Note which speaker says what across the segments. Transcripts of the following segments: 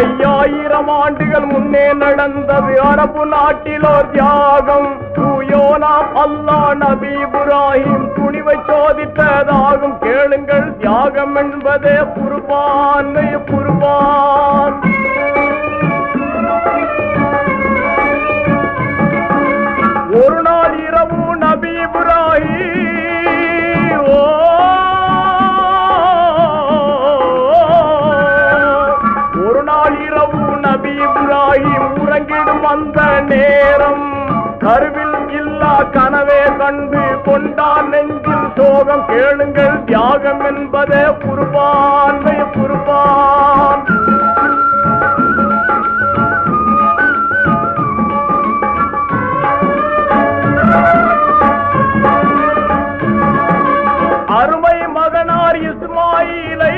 Speaker 1: 5000 ஆண்டுகள் முன்னே நடந்தது அரபு நாட்டிலோ தியாகம். தூயோனாம் அல்லாஹ் நபி இப்ராஹிம் துணிவை சோதித்ததாகும். கேளுங்கள், தியாகம் என்பதே குர்பான் குர்பான். ஒரு நாள் இரவு நபி இப்ராஹிம் ஒரு நாள் இரவு நபி இப்ராஹிம் உறங்கிடும் அந்த நேரம் கருவில் இல்லா கனவே கண்டு கொண்டான் நெஞ்சில் சோகம். கேளுங்கள், தியாகம் என்பதே குர்பான் குர்பான். அருமை மகனார் இஸ்மாயிலை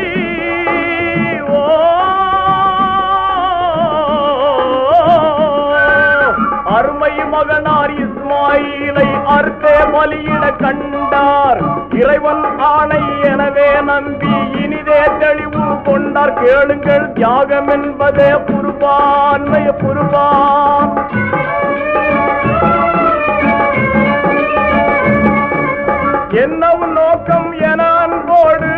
Speaker 1: அருமை மகனார் இஸ்மாயிலை அறுத்தே பலியிட கண்டார். இறைவன் ஆணை எனவே நம்பி இனிதே தெளிவு கொண்டார். கேளுங்கள், தியாகம் என்பதே குர்பான் குர்பான். என்னவும் நோக்கம் என அன்போடு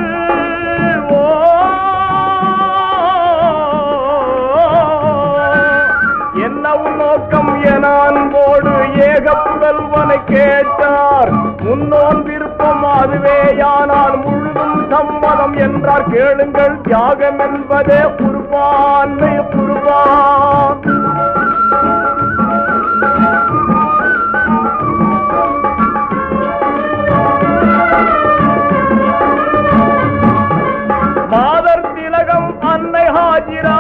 Speaker 1: என்னவும் நோக்கம் என அன்போடு ஏக புதல்வனை கேட்டார். முன்னோன் விருப்பம் அதுவேயானால் முழுதும் சம்மதம் என்றார். கேளுங்கள், தியாகம் என்பதே குர்பான் குர்பான். மாதர் திலகம் அன்னை ஹாஜிரா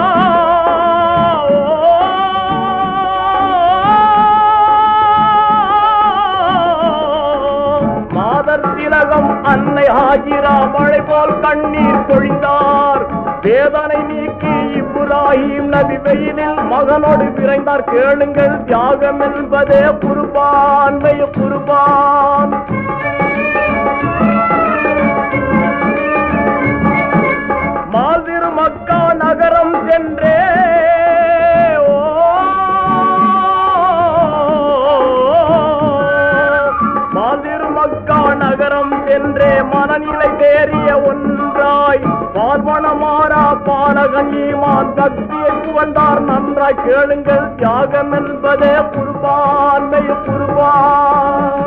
Speaker 1: மாதர் திலகம் அன்னை ஹாஜிரா மழை போல் கண்ணீர் பொழிந்தார். வேதனை நீக்கி இப்ராஹிம் நபி வெயிலில் மகனோடு விரைந்தார். கேளுங்கள், தியாகம் என்பதே குர்பான் குர்பான். மாதிரு மக்கா நகரம் சென்றே மாதிரு மக்கா நகரம் சென்றே மனநிலை தேறிய ஒன்றாய் பார்வனமாரா பாலகன் ஈமான் பக்தியை புகழ்ந்தார் நன்றாய். கேளுங்கள், தியாகம் என்பதே குர்பான் குர்பான்.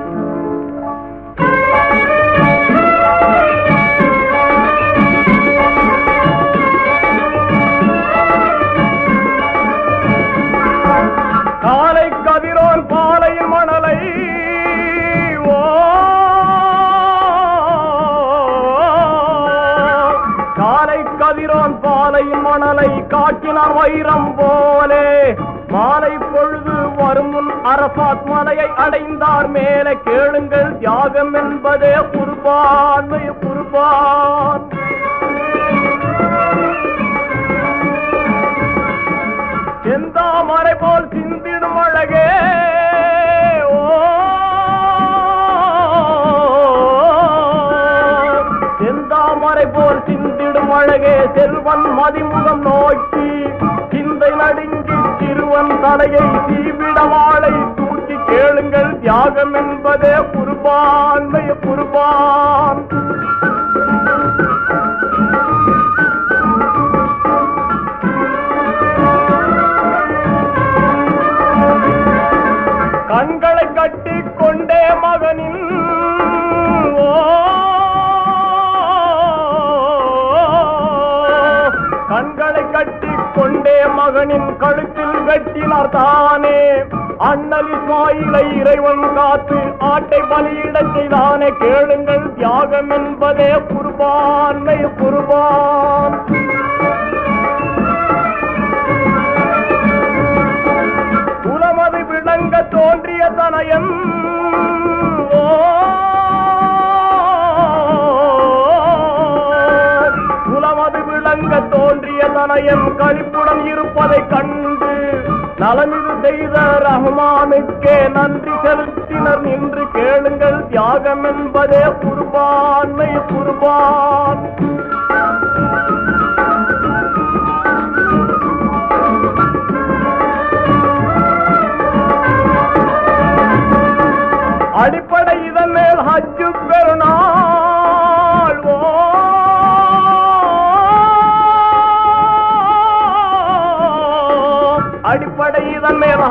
Speaker 1: காலை கதிரோன் பாலையின் மணலை காலை கதிரோன் பாலையின் மணலை காட்டினார் வைரம் போலே. மாலை பொழுது வரும் முன் அரபாத் மலையை அடைந்தார் மேலே. கேளுங்கள், தியாகம் என்பதே குர்பான் குர்பான். செந்தாமரை போல் சிந்திடும் அழகே செந்தாமரை போல் சிந்திடும் அழகே செல்வன் மதிமுகம் நோக்கி சிந்தை நடுங்கி சிறுவன் தலையை தீவிடவாளை தூக்கி. கேளுங்கள், தியாகம் என்பதே குர்பான் குர்பான். கண்களை கட்டி கொண்டே மகனின் கண்களை கட்டி கொண்டே மகனின் கழுத்தில் வெட்டினார் தானே. அண்ணல் இஸ்மாயிலை இறைவன் காத்து ஆட்டை பலியிடச் செய்தானே. கேளுங்கள், தியாகம் என்பதே குர்பான் குர்பான். குலமது விளங்க தோன்றிய தனயன் குலமது விளங்க தோன்றிய தனயன் களிப்புடன் இருப்பதை கண்டு நலமிது செய்த ரஹ்மானுக்கே நன்றி செலுத்தினர் நின்று. கேளுங்கள், தியாகம் என்பதே குர்பான் குர்பான்.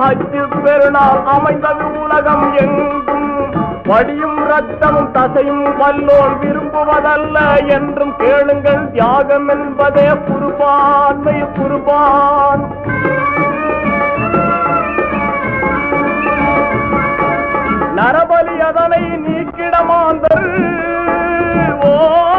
Speaker 1: அச்சு பெருநாள் அமைந்தது உலகம் எங்கும். வடியும் ரத்தமும் தசையும் வல்லோன் விரும்புவதல்ல என்றும் கேளுங்கள். தியாகம் என்பதே குர்பான்மை குர்பான். நரபலி அதனை நீக்கிடமாந்தர். ஓ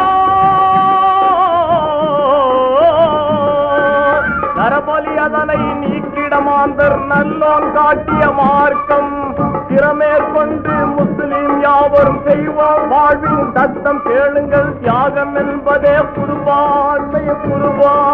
Speaker 1: நரபலி அதனை நீக்கிடமாந்தர் நல்லோன் காட்டிய மார்க்கம். திறமேற்கொண்டு முஸ்லிம் யாவரும் செய்வோம் வாழ்வின் தத்தம் கேளுங்கள். தியாகம் என்பதே குர்பான்மை குர்பான்.